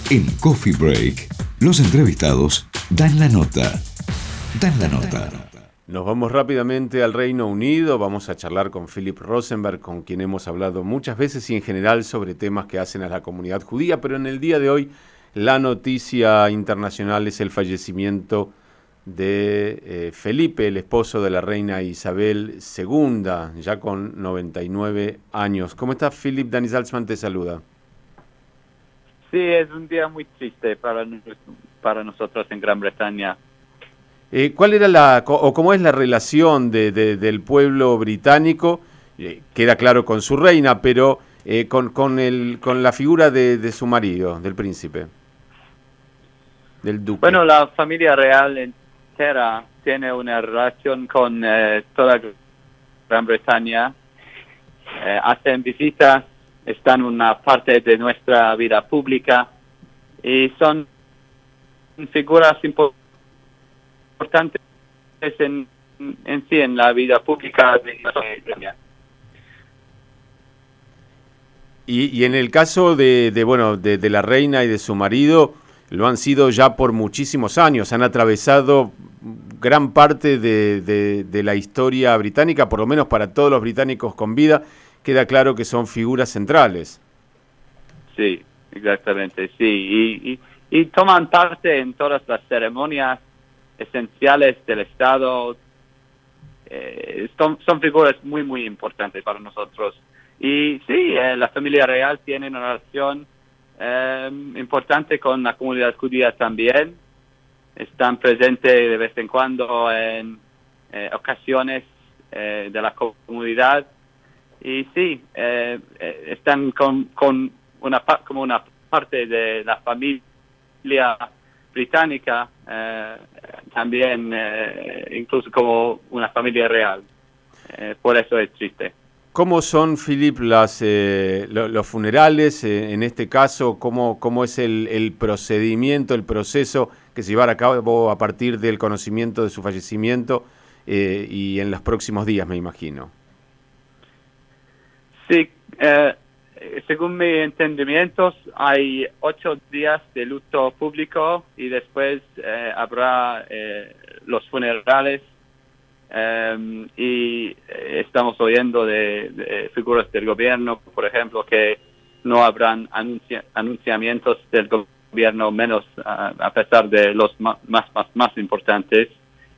En Coffee Break, los entrevistados dan la nota. Dan la nota. Nos vamos rápidamente al Reino Unido, vamos a charlar con Philip Rosenberg, con quien hemos hablado muchas veces y en general sobre temas que hacen a la comunidad judía, pero en el día de hoy la noticia internacional es el fallecimiento de Felipe, el esposo de la reina Isabel II, ya con 99 años. ¿Cómo estás, Philip? Dani Salzman te saluda. Sí, es un día muy triste para nosotros en Gran Bretaña. ¿Cuál era cómo es la relación del pueblo británico? Queda claro con su reina, pero con la figura de su marido, del príncipe, del duque. Bueno, la familia real entera tiene una relación con toda Gran Bretaña. Hacen visitas, están en una parte de nuestra vida pública y son figuras importantes en sí en la vida pública de España. Y en el caso de la reina y de su marido, lo han sido ya por muchísimos años, han atravesado gran parte de la historia británica, por lo menos para todos los británicos con vida, queda claro que son figuras centrales. Sí, exactamente, sí, y toman parte en todas las ceremonias esenciales del Estado. Son figuras muy, muy importantes para nosotros. Y sí, la familia real tiene una relación importante con la comunidad judía también. Están presentes de vez en cuando en ocasiones de la comunidad. Y sí, están como una parte de la familia británica, también incluso como una familia real. Por eso es triste. ¿Cómo son, Philip, los funerales? En este caso, ¿cómo es el procedimiento, el proceso que se llevará a cabo a partir del conocimiento de su fallecimiento y en los próximos días, me imagino? Sí, según mi entendimiento, hay 8 días de luto público y después habrá los funerales. Y estamos oyendo de figuras del gobierno, por ejemplo, que no habrán anunciamientos del gobierno, menos a pesar de los más importantes.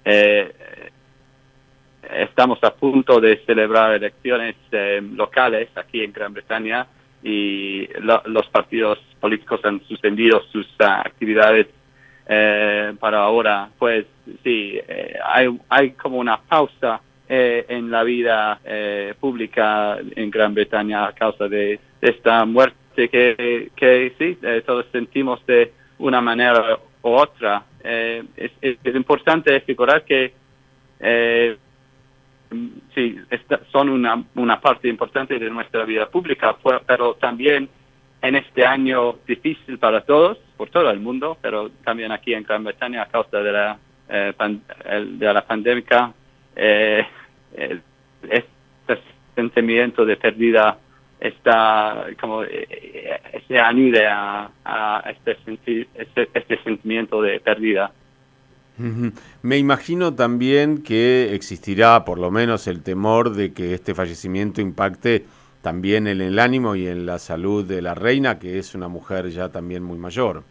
Estamos a punto de celebrar elecciones locales aquí en Gran Bretaña y los partidos políticos han suspendido sus actividades para ahora. Pues sí, hay como una pausa en la vida pública en Gran Bretaña a causa de esta muerte que sí, todos sentimos de una manera u otra. Es importante figurar que sí, son una parte importante de nuestra vida pública, pero también en este año difícil para todos, por todo el mundo, pero también aquí en Gran Bretaña a causa de la pandemia, este sentimiento de pérdida está como se añade a este sentimiento de pérdida. Me imagino también que existirá por lo menos el temor de que este fallecimiento impacte también en el ánimo y en la salud de la reina, que es una mujer ya también muy mayor.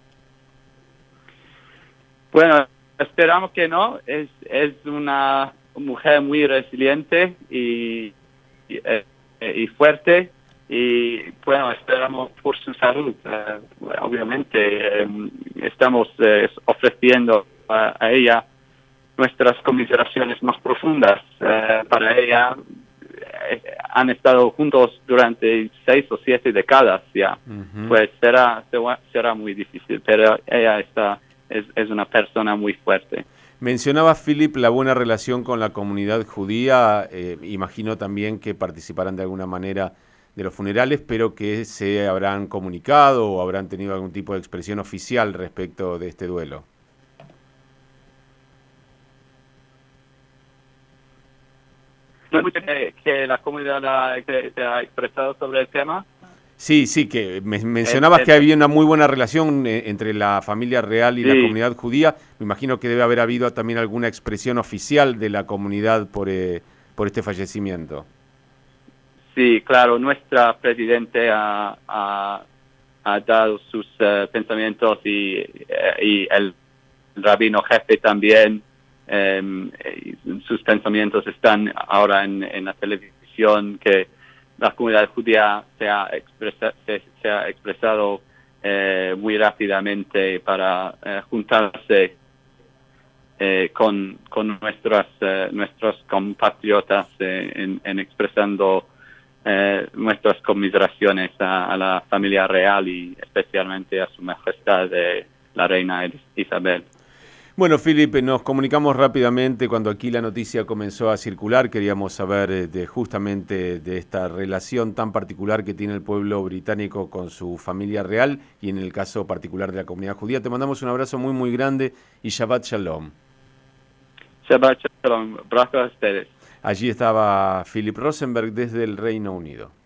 Bueno, esperamos que no. Es una mujer muy resiliente y fuerte. Y bueno, esperamos por su salud. Obviamente, estamos ofreciendo a ella nuestras consideraciones más profundas. Para ella, han estado juntos durante 6 o 7 décadas ya. Uh-huh. Pues será muy difícil, pero ella es una persona muy fuerte. Mencionaba, Philip, la buena relación con la comunidad judía. Imagino también que participarán de alguna manera de los funerales, pero que se habrán comunicado o habrán tenido algún tipo de expresión oficial respecto de este duelo. Que la comunidad se ha expresado sobre el tema. Sí, sí, que mencionabas que había una muy buena relación entre la familia real y la comunidad judía. Me imagino que debe haber habido también alguna expresión oficial de la comunidad por este fallecimiento. Sí, claro, nuestra presidente ha dado sus pensamientos y el rabino jefe también. Sus pensamientos están ahora en la televisión, que la comunidad judía se ha expresado muy rápidamente para juntarse con nuestros compatriotas en expresando nuestras conmiseraciones a la familia real y especialmente a su majestad la reina Isabel. Bueno, Philip, nos comunicamos rápidamente cuando aquí la noticia comenzó a circular. Queríamos saber justamente de esta relación tan particular que tiene el pueblo británico con su familia real y en el caso particular de la comunidad judía. Te mandamos un abrazo muy, muy grande y Shabbat Shalom. Shabbat Shalom. Brazo a ustedes. Allí estaba Philip Rosenberg desde el Reino Unido.